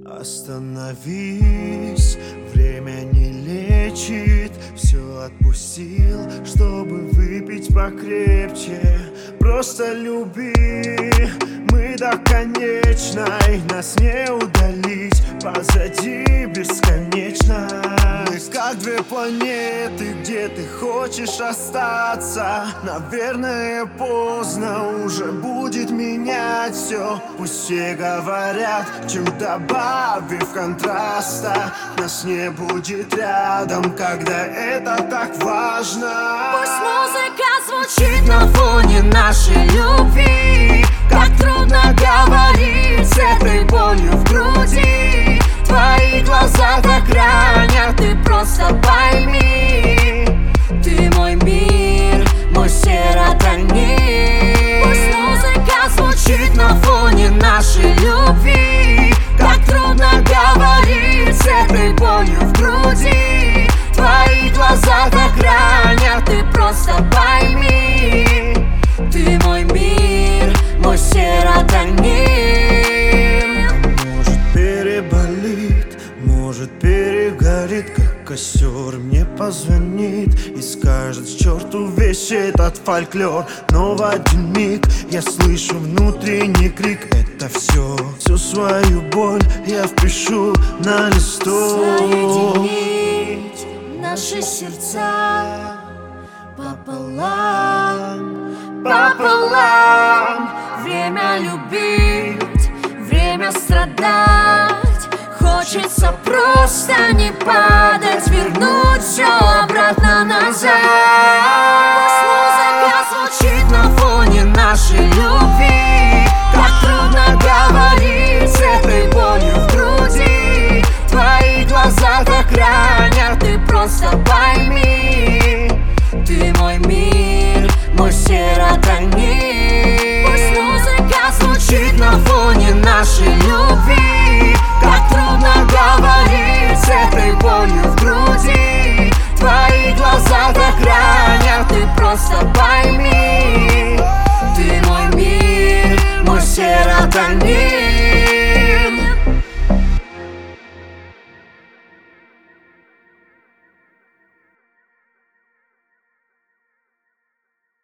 Остановись, время не лечит. Все отпустил, чтобы выпить покрепче. Просто люби, мы до конечной. Нас не удалить, позади бесконечно. Мы как две планеты, где ты хочешь остаться. Наверное, поздно уже будет менять все. Пусть все говорят, чем добавив контраста. Нас не будет рядом, когда это так важно. Пусть музыка звучит на фоне нашей любви. Как трудно говорить с этой болью в груди. Твои глаза так ранят, ты просто пойми. Ты мой мир, мой серотонин. Пусть музыка звучит на фоне нашей любви. Как трудно говорить с этой болью в груди. Твои глаза так ранят, ты просто пойми. Ты мой мир, мой серотонин. Может переболит, может перегорит, как костер. Мне позвонит и скажет: к черту весь этот фольклор. Но в один миг я слышу внутренний крик. Это всю свою боль я впишу на листок. Соединить наши сердца пополам, пополам. Время любить, время страдать. Хочется просто не падать, вернуть все обратно назад. Пусть музыка звучит на фоне нашей любви. Как трудно говорить с этой болью в груди. Твои глаза так ранят, ты просто пойми. Ты мой мир, мой серотонин. Пусть музыка звучит на фоне нашей любви. Как трудно говорить с этой болью в груди. Твои глаза так ранят, ты просто пойми.